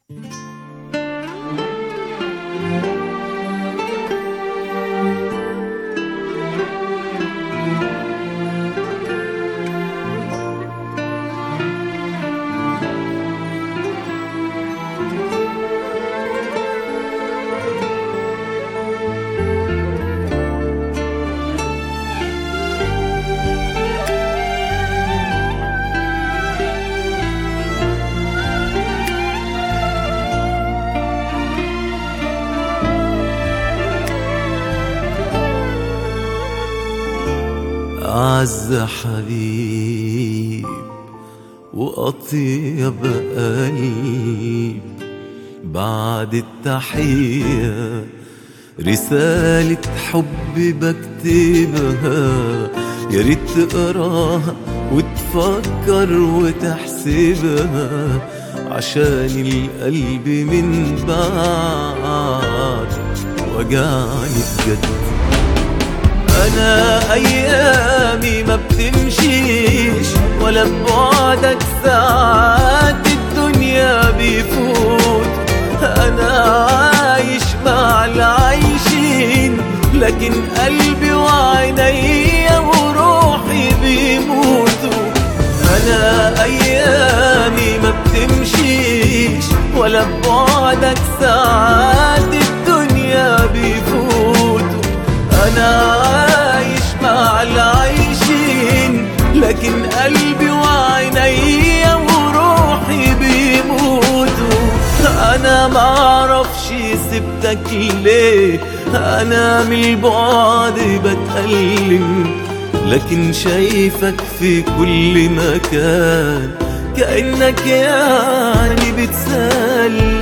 أعز حبيب وأطيب قلب، بعد التحية رسالة حب بكتبها، يا ريت تقراها وتفكر وتحسبها، عشان القلب من بعد وجعني بجد. أنا أيامي ما بتمشيش ولا ببعدك ساعات الدنيا بيفوت، أنا عايش مع العايشين لكن قلبي وعينيا وروحي بيموتوا. أنا أيامي ما بتمشيش ولا ببعدك ساعات الدنيا بيفوتوا، أنا عايش مع العايشين لكن قلبي وعينيا وروحي بيموتوا. أنا معرفش سبتك ليه، أنا من البعد بتألم، لكن شايفك في كل مكان كأنك يعني بتسلم.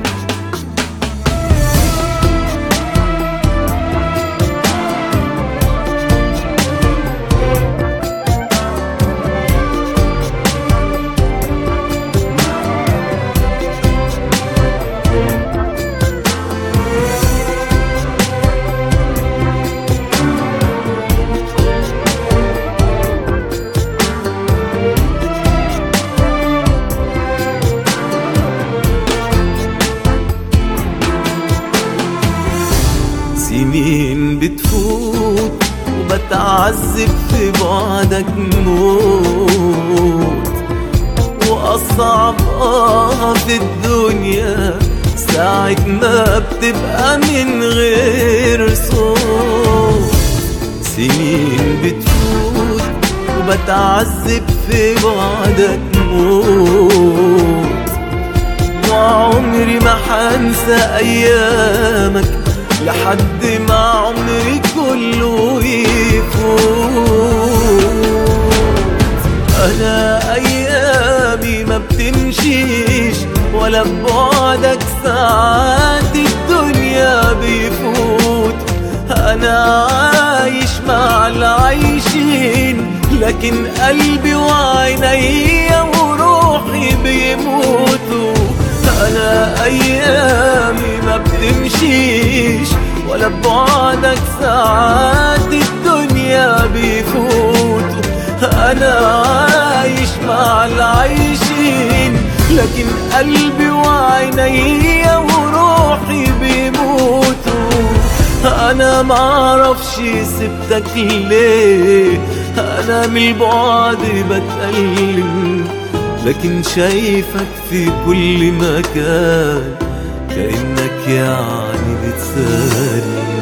سنين بتفوت وبتعذب في بعدك موت، وأصعب في الدنيا ساعة ما بتبقى من غير صوت. سنين بتفوت وبتعذب في بعدك موت، وعمري ما حنسى أيامك لحد ما عمري كله يفوت. أنا أيامي ما بتمشيش ولا ببعدك ساعات الدنيا بيفوت، أنا عايش مع العايشين لكن قلبي وعينيا وروحي بيموتوا. أنا أيامي ما بتمشيش ولا ببعدك ساعات الدنيا بيفوتوا، أنا عايش مع العايشين لكن قلبي وعينيا وروحي بيموتوا. أنا معرفش سبتك ليه، أنا من البعد بتألم، لكن شايفك في كل مكان كأنك يعني بتسالم.